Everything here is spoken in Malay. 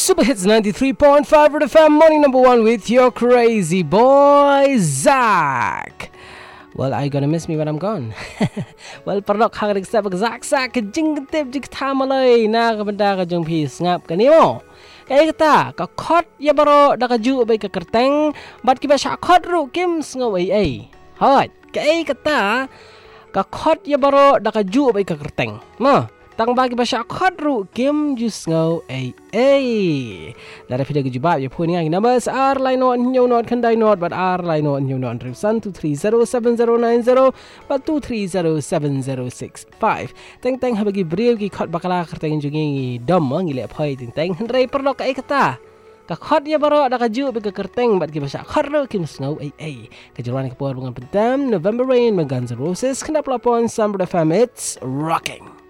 Super Hits 93.5 Red FM Morning number 1 with your crazy boy Zach. Well, are you gonna miss me when I'm gone? Well, pardok hang step Zach jing tip jig tamalay na kabanda ka jung pi ngap kanimo. Kaya kata ka khot ya baro da ka ju bay ka kerteng bat ki ba sha khot ru kim sngo ai. Hot. Kaya kata ka khot ya baro da ka ju bay ka kerteng. Ma tang bagi basya khot ru kim jus ngau ai. Dari video kejubab ya pun ngai numbers r line not new not kandai not but r line not new not resan 2307090 but 2307065. Teng teng habagi breu ki khot bakala kerteng jungi dom ngile phoi teng teng hendrai perlok ai kata. Ka khot ya baro da ka ju be ka kerteng bat ki basya khot ru kim ngau ai. Kejuruan ke puar bunga pedam November Rain Guns N' Roses kenapa lapon Summer FM it's rocking.